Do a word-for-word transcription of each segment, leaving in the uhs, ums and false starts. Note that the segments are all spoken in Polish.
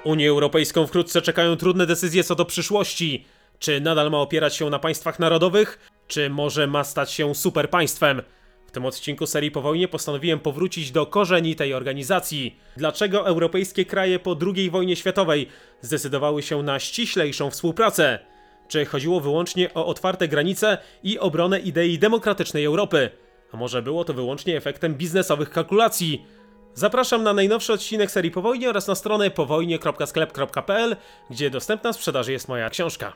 Unię Europejską wkrótce czekają trudne decyzje co do przyszłości. Czy nadal ma opierać się na państwach narodowych, czy może ma stać się superpaństwem? W tym odcinku serii Po wojnie postanowiłem powrócić do korzeni tej organizacji. Dlaczego europejskie kraje po drugiej wojnie światowej zdecydowały się na ściślejszą współpracę? Czy chodziło wyłącznie o otwarte granice i obronę idei demokratycznej Europy? A może było to wyłącznie efektem biznesowych kalkulacji? Zapraszam na najnowszy odcinek serii Po wojnie oraz na stronę powojnie kropka sklep kropka p l, gdzie dostępna w sprzedaży jest moja książka.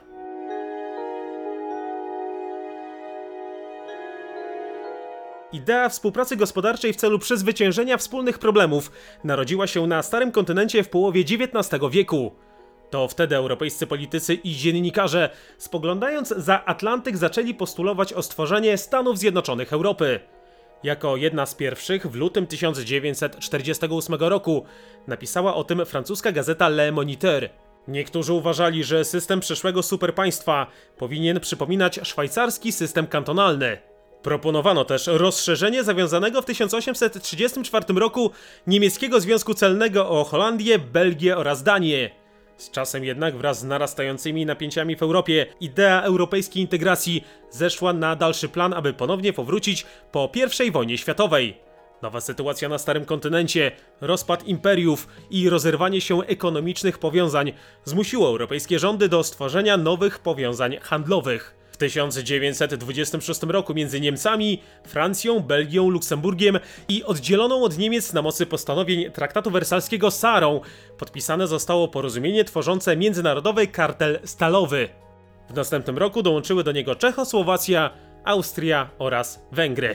Idea współpracy gospodarczej w celu przezwyciężenia wspólnych problemów narodziła się na Starym Kontynencie w połowie dziewiętnastego wieku. To wtedy europejscy politycy i dziennikarze, spoglądając za Atlantyk, zaczęli postulować o stworzenie Stanów Zjednoczonych Europy. Jako jedna z pierwszych w lutym tysiąc dziewięćset czterdziestego ósmego roku napisała o tym francuska gazeta Le Moniteur. Niektórzy uważali, że system przyszłego superpaństwa powinien przypominać szwajcarski system kantonalny. Proponowano też rozszerzenie zawiązanego w tysiąc osiemset trzydziestym czwartym roku niemieckiego Związku Celnego o Holandię, Belgię oraz Danię. Z czasem jednak wraz z narastającymi napięciami w Europie idea europejskiej integracji zeszła na dalszy plan, aby ponownie powrócić po pierwszej wojnie światowej. Nowa sytuacja na Starym Kontynencie, rozpad imperiów i rozerwanie się ekonomicznych powiązań zmusiło europejskie rządy do stworzenia nowych powiązań handlowych. W tysiąc dziewięćset dwudziestym szóstym roku między Niemcami, Francją, Belgią, Luksemburgiem i oddzieloną od Niemiec na mocy postanowień traktatu wersalskiego Sarą podpisane zostało porozumienie tworzące międzynarodowy kartel stalowy. W następnym roku dołączyły do niego Czechosłowacja, Austria oraz Węgry.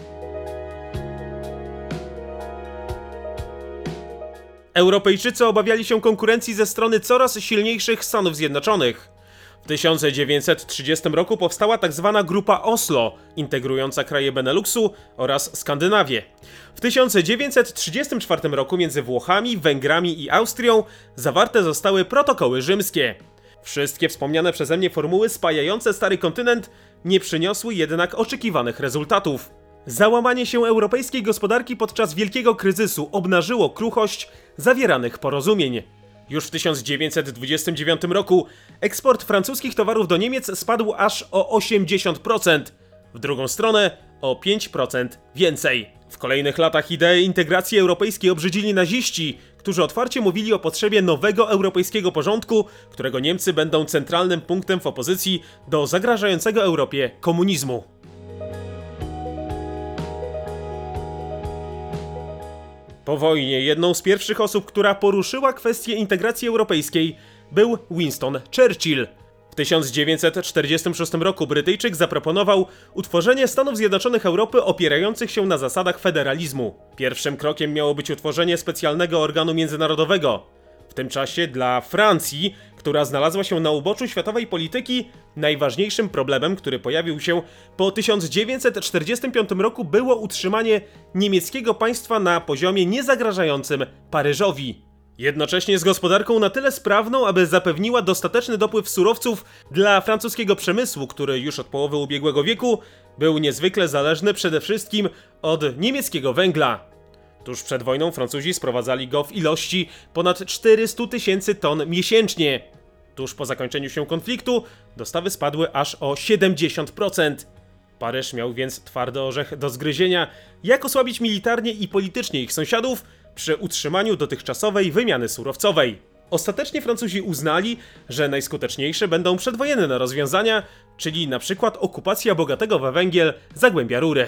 Europejczycy obawiali się konkurencji ze strony coraz silniejszych Stanów Zjednoczonych. W tysiąc dziewięćset trzydziestym roku powstała tzw. Grupa Oslo, integrująca kraje Beneluxu oraz Skandynawię. W tysiąc dziewięćset trzydziestym czwartym roku między Włochami, Węgrami i Austrią zawarte zostały protokoły rzymskie. Wszystkie wspomniane przeze mnie formuły spajające Stary Kontynent nie przyniosły jednak oczekiwanych rezultatów. Załamanie się europejskiej gospodarki podczas wielkiego kryzysu obnażyło kruchość zawieranych porozumień. Już w tysiąc dziewięćset dwudziestym dziewiątym roku eksport francuskich towarów do Niemiec spadł aż o osiemdziesiąt procent, w drugą stronę o pięć procent więcej. W kolejnych latach ideę integracji europejskiej obrzydzili naziści, którzy otwarcie mówili o potrzebie nowego europejskiego porządku, którego Niemcy będą centralnym punktem w opozycji do zagrażającego Europie komunizmu. Po wojnie jedną z pierwszych osób, która poruszyła kwestię integracji europejskiej, był Winston Churchill. W tysiąc dziewięćset czterdziestym szóstym roku Brytyjczyk zaproponował utworzenie Stanów Zjednoczonych Europy opierających się na zasadach federalizmu. Pierwszym krokiem miało być utworzenie specjalnego organu międzynarodowego. W tym czasie dla Francji, która znalazła się na uboczu światowej polityki, najważniejszym problemem, który pojawił się po tysiąc dziewięćset czterdziestym piątym roku, było utrzymanie niemieckiego państwa na poziomie niezagrażającym Paryżowi. Jednocześnie z gospodarką na tyle sprawną, aby zapewniła dostateczny dopływ surowców dla francuskiego przemysłu, który już od połowy ubiegłego wieku był niezwykle zależny przede wszystkim od niemieckiego węgla. Tuż przed wojną Francuzi sprowadzali go w ilości ponad czterystu tysięcy ton miesięcznie. Tuż po zakończeniu się konfliktu dostawy spadły aż o siedemdziesiąt procent. Paryż miał więc twardy orzech do zgryzienia, jak osłabić militarnie i politycznie ich sąsiadów przy utrzymaniu dotychczasowej wymiany surowcowej. Ostatecznie Francuzi uznali, że najskuteczniejsze będą przedwojenne rozwiązania, czyli na przykład okupacja bogatego we węgiel Zagłębia Rury.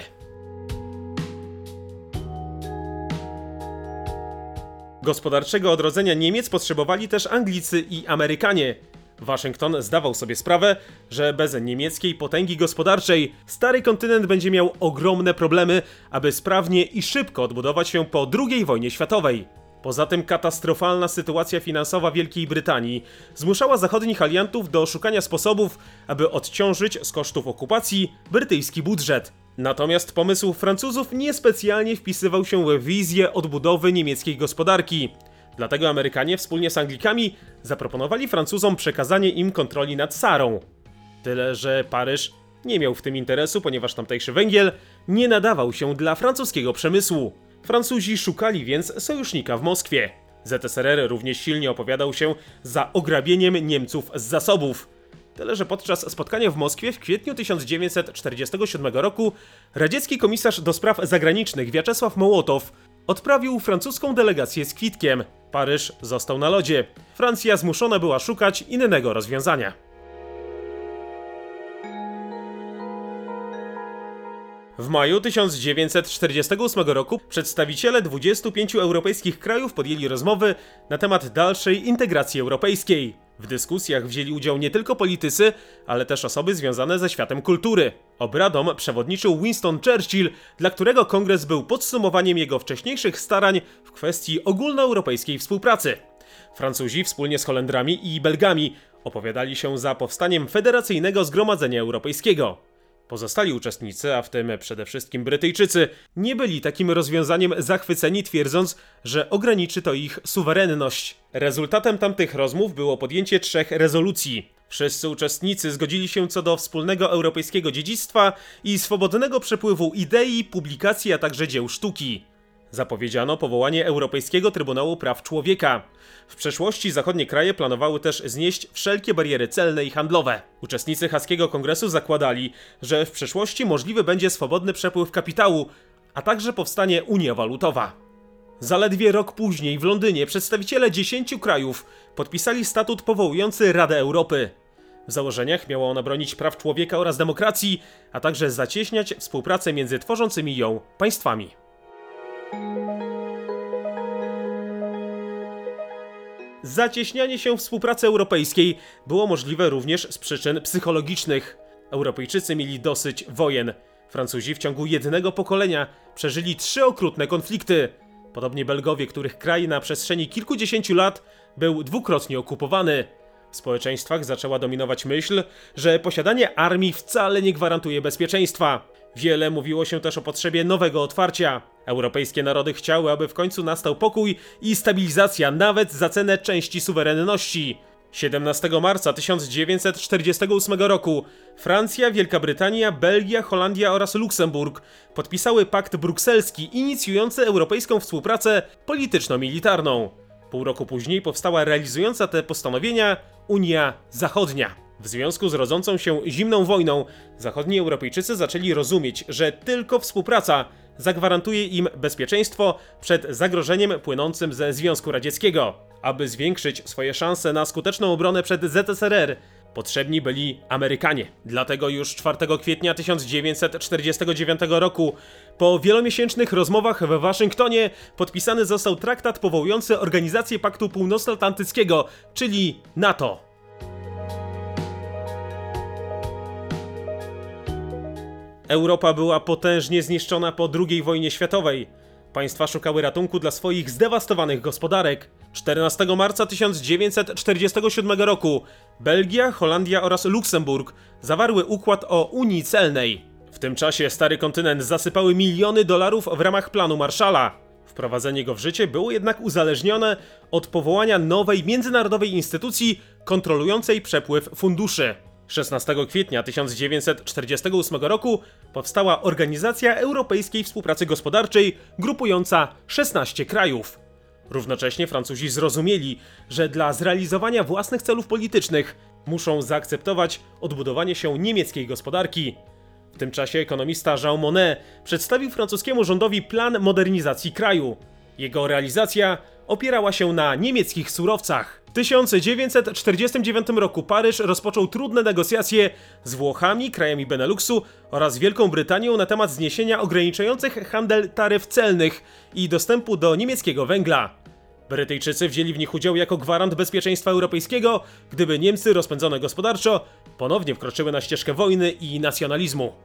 Gospodarczego odrodzenia Niemiec potrzebowali też Anglicy i Amerykanie. Waszyngton zdawał sobie sprawę, że bez niemieckiej potęgi gospodarczej Stary Kontynent będzie miał ogromne problemy, aby sprawnie i szybko odbudować się po drugiej wojnie światowej. Poza tym katastrofalna sytuacja finansowa Wielkiej Brytanii zmuszała zachodnich aliantów do szukania sposobów, aby odciążyć z kosztów okupacji brytyjski budżet. Natomiast pomysł Francuzów niespecjalnie wpisywał się w wizję odbudowy niemieckiej gospodarki. Dlatego Amerykanie wspólnie z Anglikami zaproponowali Francuzom przekazanie im kontroli nad Sarą. Tyle, że Paryż nie miał w tym interesu, ponieważ tamtejszy węgiel nie nadawał się dla francuskiego przemysłu. Francuzi szukali więc sojusznika w Moskwie. Z S R R równie silnie opowiadał się za ograbieniem Niemców z zasobów. Tyle że podczas spotkania w Moskwie w kwietniu tysiąc dziewięćset czterdziestego siódmego roku radziecki komisarz do spraw zagranicznych Wiaczesław Mołotow odprawił francuską delegację z kwitkiem. Paryż został na lodzie. Francja zmuszona była szukać innego rozwiązania. W maju tysiąc dziewięćset czterdziestego ósmego roku przedstawiciele dwudziestu pięciu europejskich krajów podjęli rozmowy na temat dalszej integracji europejskiej. W dyskusjach wzięli udział nie tylko politycy, ale też osoby związane ze światem kultury. Obradom przewodniczył Winston Churchill, dla którego kongres był podsumowaniem jego wcześniejszych starań w kwestii ogólnoeuropejskiej współpracy. Francuzi wspólnie z Holendrami i Belgami opowiadali się za powstaniem Federacyjnego Zgromadzenia Europejskiego. Pozostali uczestnicy, a w tym przede wszystkim Brytyjczycy, nie byli takim rozwiązaniem zachwyceni, twierdząc, że ograniczy to ich suwerenność. Rezultatem tamtych rozmów było podjęcie trzech rezolucji. Wszyscy uczestnicy zgodzili się co do wspólnego europejskiego dziedzictwa i swobodnego przepływu idei, publikacji, a także dzieł sztuki. Zapowiedziano powołanie Europejskiego Trybunału Praw Człowieka. W przeszłości zachodnie kraje planowały też znieść wszelkie bariery celne i handlowe. Uczestnicy haskiego kongresu zakładali, że w przyszłości możliwy będzie swobodny przepływ kapitału, a także powstanie Unia Walutowa. Zaledwie rok później w Londynie przedstawiciele dziesięciu krajów podpisali statut powołujący Radę Europy. W założeniach miała ona bronić praw człowieka oraz demokracji, a także zacieśniać współpracę między tworzącymi ją państwami. Zacieśnianie się współpracy europejskiej było możliwe również z przyczyn psychologicznych. Europejczycy mieli dosyć wojen. Francuzi w ciągu jednego pokolenia przeżyli trzy okrutne konflikty. Podobnie Belgowie, których kraj na przestrzeni kilkudziesięciu lat był dwukrotnie okupowany. W społeczeństwach zaczęła dominować myśl, że posiadanie armii wcale nie gwarantuje bezpieczeństwa. Wiele mówiło się też o potrzebie nowego otwarcia. Europejskie narody chciały, aby w końcu nastał pokój i stabilizacja, nawet za cenę części suwerenności. siedemnastego marca tysiąc dziewięćset czterdziestego ósmego roku Francja, Wielka Brytania, Belgia, Holandia oraz Luksemburg podpisały pakt brukselski inicjujący europejską współpracę polityczno-militarną. Pół roku później powstała realizująca te postanowienia Unia Zachodnia. W związku z rodzącą się zimną wojną zachodni Europejczycy zaczęli rozumieć, że tylko współpraca zagwarantuje im bezpieczeństwo przed zagrożeniem płynącym ze Związku Radzieckiego. Aby zwiększyć swoje szanse na skuteczną obronę przed Z S R R, potrzebni byli Amerykanie. Dlatego już czwartego kwietnia tysiąc dziewięćset czterdziestego dziewiątego roku po wielomiesięcznych rozmowach w Waszyngtonie podpisany został traktat powołujący Organizację Paktu Północnoatlantyckiego, czyli NATO. Europa była potężnie zniszczona po drugiej wojnie światowej. Państwa szukały ratunku dla swoich zdewastowanych gospodarek. czternastego marca tysiąc dziewięćset czterdziestego siódmego roku Belgia, Holandia oraz Luksemburg zawarły układ o Unii Celnej. W tym czasie stary kontynent zasypały miliony dolarów w ramach planu Marshalla. Wprowadzenie go w życie było jednak uzależnione od powołania nowej międzynarodowej instytucji kontrolującej przepływ funduszy. szesnastego kwietnia tysiąc dziewięćset czterdziestego ósmego roku powstała Organizacja Europejskiej Współpracy Gospodarczej, grupująca szesnaście krajów. Równocześnie Francuzi zrozumieli, że dla zrealizowania własnych celów politycznych muszą zaakceptować odbudowanie się niemieckiej gospodarki. W tym czasie ekonomista Jean Monnet przedstawił francuskiemu rządowi plan modernizacji kraju. Jego realizacja opierała się na niemieckich surowcach. W tysiąc dziewięćset czterdziestym dziewiątym roku Paryż rozpoczął trudne negocjacje z Włochami, krajami Beneluxu oraz Wielką Brytanią na temat zniesienia ograniczających handel taryf celnych i dostępu do niemieckiego węgla. Brytyjczycy wzięli w nich udział jako gwarant bezpieczeństwa europejskiego, gdyby Niemcy, rozpędzone gospodarczo, ponownie wkroczyły na ścieżkę wojny i nacjonalizmu.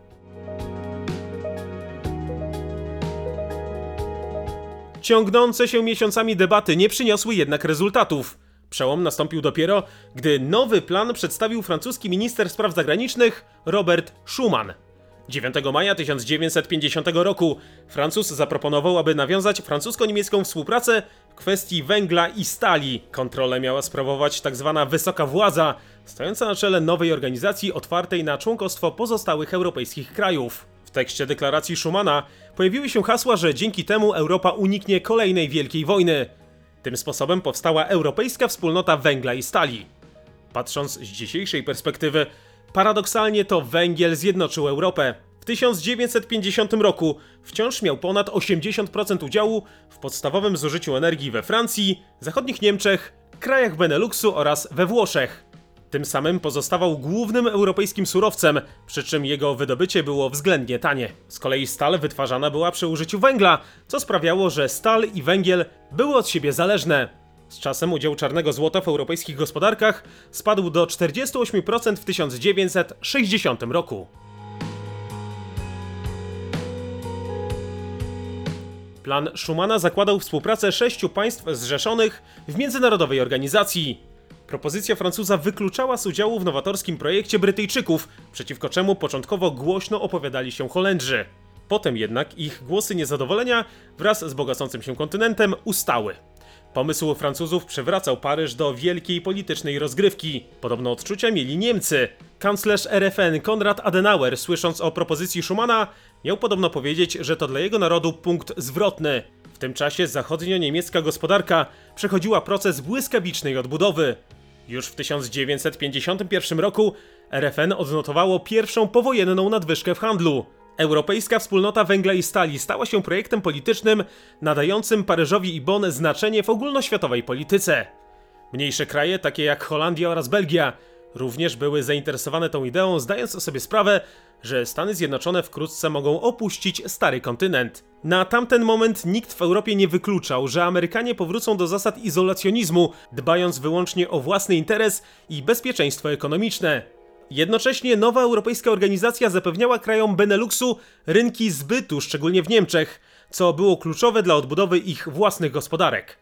Ciągnące się miesiącami debaty nie przyniosły jednak rezultatów. Przełom nastąpił dopiero, gdy nowy plan przedstawił francuski minister spraw zagranicznych Robert Schuman. dziewiątego maja tysiąc dziewięćset pięćdziesiątego roku Francuz zaproponował, aby nawiązać francusko-niemiecką współpracę w kwestii węgla i stali. Kontrolę miała sprawować tzw. wysoka władza, stojąca na czele nowej organizacji otwartej na członkostwo pozostałych europejskich krajów. W tekście deklaracji Schumana pojawiły się hasła, że dzięki temu Europa uniknie kolejnej wielkiej wojny. Tym sposobem powstała Europejska Wspólnota Węgla i Stali. Patrząc z dzisiejszej perspektywy, paradoksalnie to węgiel zjednoczył Europę. W tysiąc dziewięćset pięćdziesiątym roku wciąż miał ponad osiemdziesiąt procent udziału w podstawowym zużyciu energii we Francji, zachodnich Niemczech, krajach Beneluxu oraz we Włoszech. Tym samym pozostawał głównym europejskim surowcem, przy czym jego wydobycie było względnie tanie. Z kolei stal wytwarzana była przy użyciu węgla, co sprawiało, że stal i węgiel były od siebie zależne. Z czasem udział czarnego złota w europejskich gospodarkach spadł do czterdziestu ośmiu procent w tysiąc dziewięćset sześćdziesiątym roku. Plan Schumana zakładał współpracę sześciu państw zrzeszonych w międzynarodowej organizacji. Propozycja Francuza wykluczała z udziału w nowatorskim projekcie Brytyjczyków, przeciwko czemu początkowo głośno opowiadali się Holendrzy. Potem jednak ich głosy niezadowolenia wraz z bogacącym się kontynentem ustały. Pomysł Francuzów przywracał Paryż do wielkiej politycznej rozgrywki. Podobno odczucia mieli Niemcy. Kanclerz R F N Konrad Adenauer, słysząc o propozycji Schumana, miał podobno powiedzieć, że to dla jego narodu punkt zwrotny. W tym czasie zachodnio-niemiecka gospodarka przechodziła proces błyskawicznej odbudowy. Już w tysiąc dziewięćset pięćdziesiątym pierwszym roku R F N odnotowało pierwszą powojenną nadwyżkę w handlu. Europejska Wspólnota Węgla i Stali stała się projektem politycznym nadającym Paryżowi i Bonn znaczenie w ogólnoświatowej polityce. Mniejsze kraje, takie jak Holandia oraz Belgia, również były zainteresowane tą ideą, zdając sobie sprawę, że Stany Zjednoczone wkrótce mogą opuścić stary kontynent. Na tamten moment nikt w Europie nie wykluczał, że Amerykanie powrócą do zasad izolacjonizmu, dbając wyłącznie o własny interes i bezpieczeństwo ekonomiczne. Jednocześnie nowa europejska organizacja zapewniała krajom Beneluxu rynki zbytu, szczególnie w Niemczech, co było kluczowe dla odbudowy ich własnych gospodarek.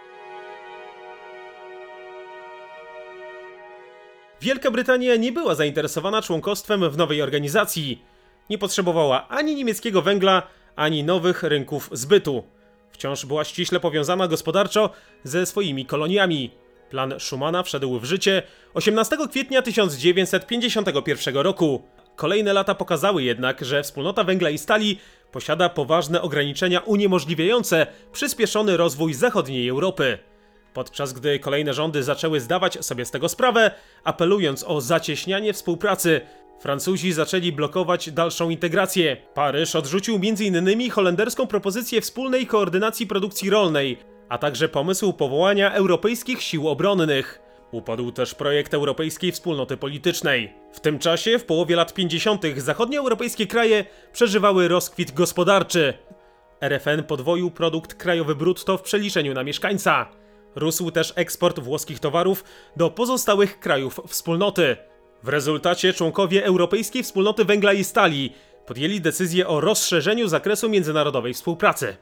Wielka Brytania nie była zainteresowana członkostwem w nowej organizacji. Nie potrzebowała ani niemieckiego węgla, ani nowych rynków zbytu. Wciąż była ściśle powiązana gospodarczo ze swoimi koloniami. Plan Schumana wszedł w życie osiemnastego kwietnia tysiąc dziewięćset pięćdziesiątego pierwszego roku. Kolejne lata pokazały jednak, że Wspólnota Węgla i Stali posiada poważne ograniczenia uniemożliwiające przyspieszony rozwój zachodniej Europy. Podczas gdy kolejne rządy zaczęły zdawać sobie z tego sprawę, apelując o zacieśnianie współpracy, Francuzi zaczęli blokować dalszą integrację. Paryż odrzucił między innymi holenderską propozycję wspólnej koordynacji produkcji rolnej, a także pomysł powołania europejskich sił obronnych. Upadł też projekt Europejskiej Wspólnoty Politycznej. W tym czasie, w połowie lat pięćdziesiątych, zachodnioeuropejskie kraje przeżywały rozkwit gospodarczy. R F N podwoił produkt krajowy brutto w przeliczeniu na mieszkańca. Rósł też eksport włoskich towarów do pozostałych krajów wspólnoty. W rezultacie członkowie Europejskiej Wspólnoty Węgla i Stali podjęli decyzję o rozszerzeniu zakresu międzynarodowej współpracy.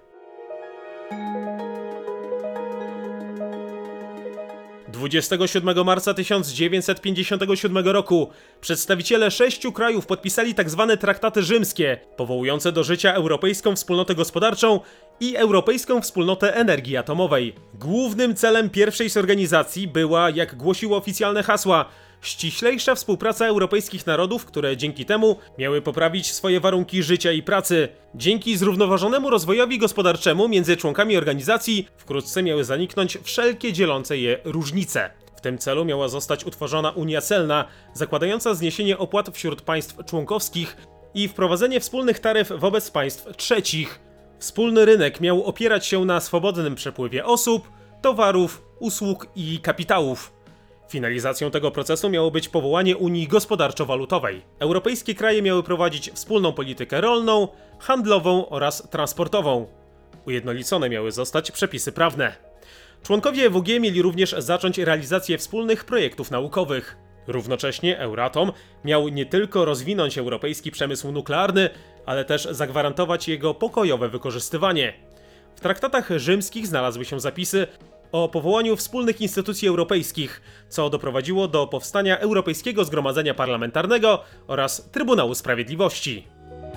dwudziestego siódmego marca tysiąc dziewięćset pięćdziesiątego siódmego roku przedstawiciele sześciu krajów podpisali tzw. traktaty rzymskie, powołujące do życia Europejską Wspólnotę Gospodarczą i Europejską Wspólnotę Energii Atomowej. Głównym celem pierwszej z organizacji była, jak głosiły oficjalne hasła, ściślejsza współpraca europejskich narodów, które dzięki temu miały poprawić swoje warunki życia i pracy. Dzięki zrównoważonemu rozwojowi gospodarczemu między członkami organizacji wkrótce miały zaniknąć wszelkie dzielące je różnice. W tym celu miała zostać utworzona Unia Celna, zakładająca zniesienie opłat wśród państw członkowskich i wprowadzenie wspólnych taryf wobec państw trzecich. Wspólny rynek miał opierać się na swobodnym przepływie osób, towarów, usług i kapitałów. Finalizacją tego procesu miało być powołanie Unii Gospodarczo-Walutowej. Europejskie kraje miały prowadzić wspólną politykę rolną, handlową oraz transportową. Ujednolicone miały zostać przepisy prawne. Członkowie E W G mieli również zacząć realizację wspólnych projektów naukowych. Równocześnie Euratom miał nie tylko rozwinąć europejski przemysł nuklearny, ale też zagwarantować jego pokojowe wykorzystywanie. W traktatach rzymskich znalazły się zapisy o powołaniu wspólnych instytucji europejskich, co doprowadziło do powstania Europejskiego Zgromadzenia Parlamentarnego oraz Trybunału Sprawiedliwości.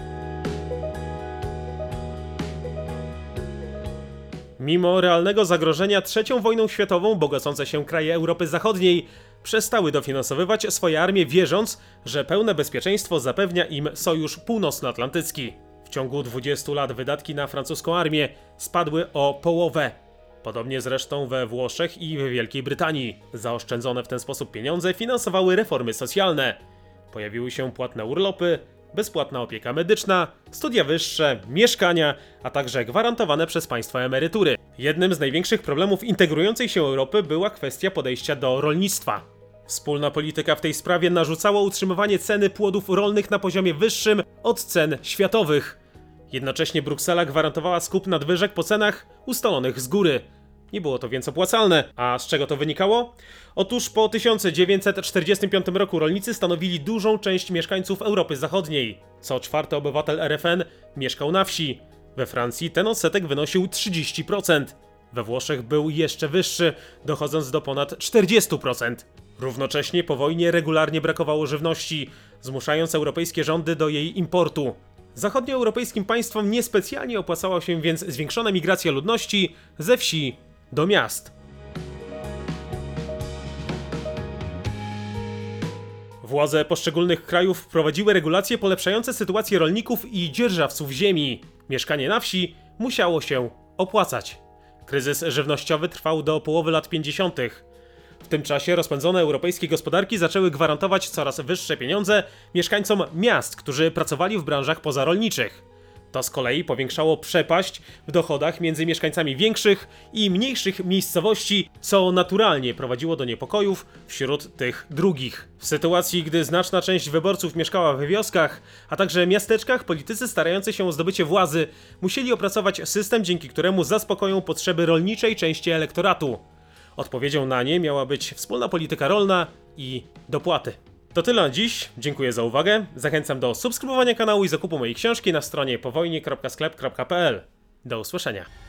Mimo realnego zagrożenia trzecią wojną światową, bogacące się kraje Europy Zachodniej przestały dofinansowywać swoje armie, wierząc, że pełne bezpieczeństwo zapewnia im Sojusz Północnoatlantycki. W ciągu dwudziestu lat wydatki na francuską armię spadły o połowę. Podobnie zresztą we Włoszech i w Wielkiej Brytanii. Zaoszczędzone w ten sposób pieniądze finansowały reformy socjalne. Pojawiły się płatne urlopy, bezpłatna opieka medyczna, studia wyższe, mieszkania, a także gwarantowane przez państwa emerytury. Jednym z największych problemów integrującej się Europy była kwestia podejścia do rolnictwa. Wspólna polityka w tej sprawie narzucała utrzymywanie ceny płodów rolnych na poziomie wyższym od cen światowych. Jednocześnie Bruksela gwarantowała skup nadwyżek po cenach ustalonych z góry. Nie było to więc opłacalne. A z czego to wynikało? Otóż po tysiąc dziewięćset czterdziestym piątym roku rolnicy stanowili dużą część mieszkańców Europy Zachodniej. Co czwarty obywatel R F N mieszkał na wsi. We Francji ten odsetek wynosił trzydzieści procent. We Włoszech był jeszcze wyższy, dochodząc do ponad czterdzieści procent. Równocześnie po wojnie regularnie brakowało żywności, zmuszając europejskie rządy do jej importu. Zachodnioeuropejskim państwom niespecjalnie opłacała się więc zwiększona migracja ludności ze wsi do miast. Władze poszczególnych krajów wprowadziły regulacje polepszające sytuację rolników i dzierżawców ziemi. Mieszkanie na wsi musiało się opłacać. Kryzys żywnościowy trwał do połowy lat pięćdziesiątych. W tym czasie rozpędzone europejskie gospodarki zaczęły gwarantować coraz wyższe pieniądze mieszkańcom miast, którzy pracowali w branżach pozarolniczych. To z kolei powiększało przepaść w dochodach między mieszkańcami większych i mniejszych miejscowości, co naturalnie prowadziło do niepokojów wśród tych drugich. W sytuacji, gdy znaczna część wyborców mieszkała w wioskach, a także miasteczkach, politycy starający się o zdobycie władzy musieli opracować system, dzięki któremu zaspokoją potrzeby rolniczej części elektoratu. Odpowiedzią na nie miała być wspólna polityka rolna i dopłaty. To tyle na dziś, dziękuję za uwagę, zachęcam do subskrybowania kanału i zakupu mojej książki na stronie powojnie kropka sklep kropka p l. Do usłyszenia.